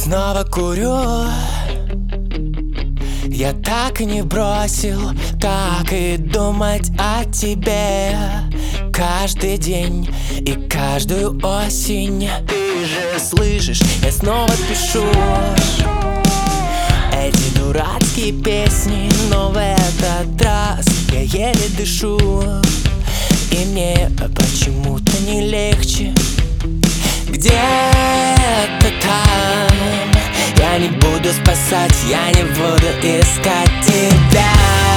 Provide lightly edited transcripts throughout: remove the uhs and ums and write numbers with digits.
снова курю. Я так и не бросил, так и думать о тебе каждый день и каждую осень. Ты же слышишь, я снова пишу эти дурацкие песни, но в этот раз я еле дышу. И мне почему-то не легче. Где-то там я не буду спасать, я не буду искать тебя.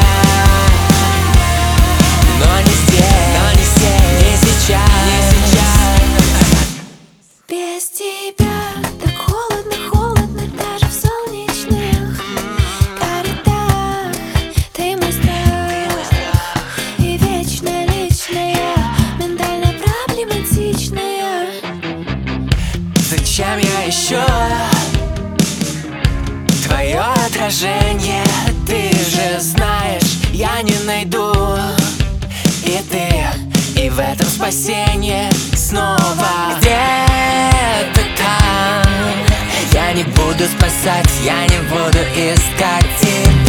Но не здесь, не сейчас. Без тебя так холодно, холодно даже в солнечных коридорах. Ты мой страх и вечно личная, ментально проблематичная. Зачем я ищу твое отражение? Ты же знаешь, я не найду. И ты, и в этом спасение. Снова где-то там я не буду спасать, я не буду искать тебя.